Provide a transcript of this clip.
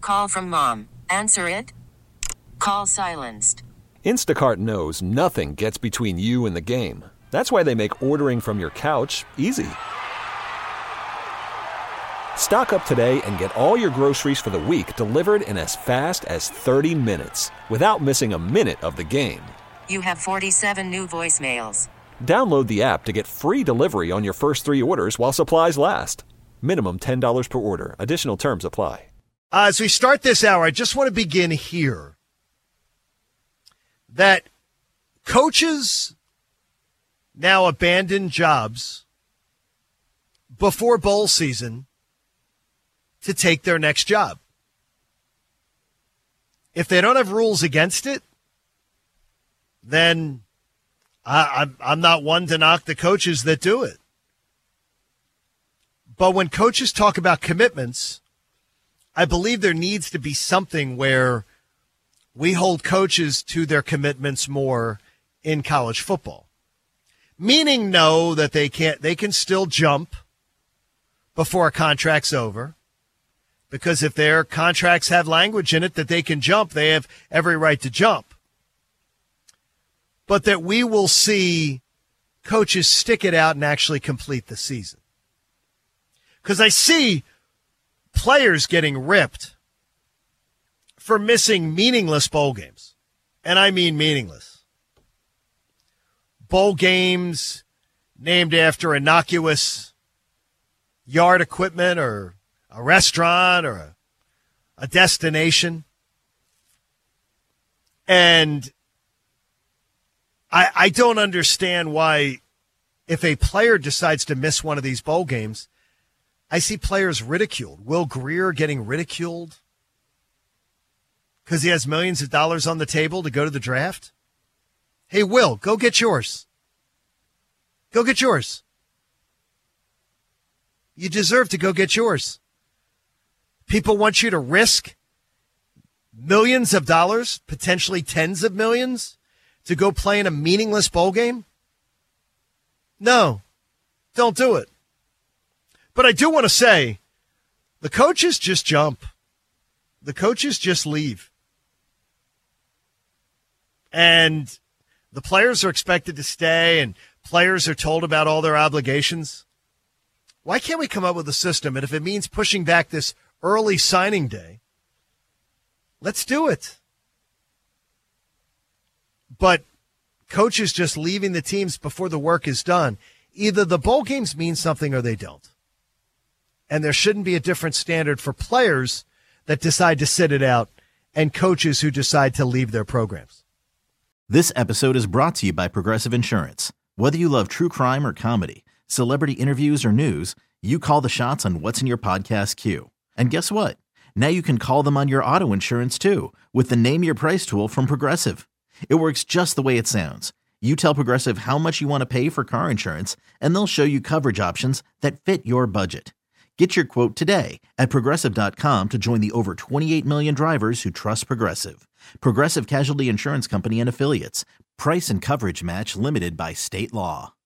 Call from mom. Answer it. Call silenced. Instacart knows nothing gets between you and the game. That's why they make ordering from your couch easy. Stock up today and get all your groceries for the week delivered in as fast as 30 minutes without missing a minute of the game. You have 47 new voicemails. Download the app to get free delivery on your first 3 orders while supplies last. Minimum $10 per order. Additional terms apply. As we start this hour, I just want to begin here. That coaches now abandon jobs before bowl season to take their next job. If they don't have rules against it, then I'm not one to knock the coaches that do it. But when coaches talk about commitments, I believe there needs to be something where we hold coaches to their commitments more in college football. Meaning, no, that they can still jump before a contract's over. Because if their contracts have language in it that they can jump, they have every right to jump. But that we will see coaches stick it out and actually complete the season. Because I see players getting ripped for missing meaningless bowl games. And I mean meaningless. Bowl games named after innocuous yard equipment or a restaurant or a destination. And I don't understand why, if a player decides to miss one of these bowl games, I see players ridiculed. Will Grier getting ridiculed because he has millions of dollars on the table to go to the draft. Hey, Will, go get yours. Go get yours. You deserve to go get yours. People want you to risk millions of dollars, potentially tens of millions, to go play in a meaningless bowl game? No, don't do it. But I do want to say, the coaches just jump. The coaches just leave. And the players are expected to stay, and players are told about all their obligations. Why can't we come up with a system? And if it means pushing back this early signing day, let's do it. But coaches just leaving the teams before the work is done. Either the bowl games mean something or they don't. And there shouldn't be a different standard for players that decide to sit it out and coaches who decide to leave their programs. This episode is brought to you by Progressive Insurance. Whether you love true crime or comedy, celebrity interviews or news, you call the shots on what's in your podcast queue. And guess what? Now you can call them on your auto insurance too with the Name Your Price tool from Progressive. It works just the way it sounds. You tell Progressive how much you want to pay for car insurance, and they'll show you coverage options that fit your budget. Get your quote today at Progressive.com to join the over 28 million drivers who trust Progressive. Progressive Casualty Insurance Company and Affiliates. Price and coverage match limited by state law.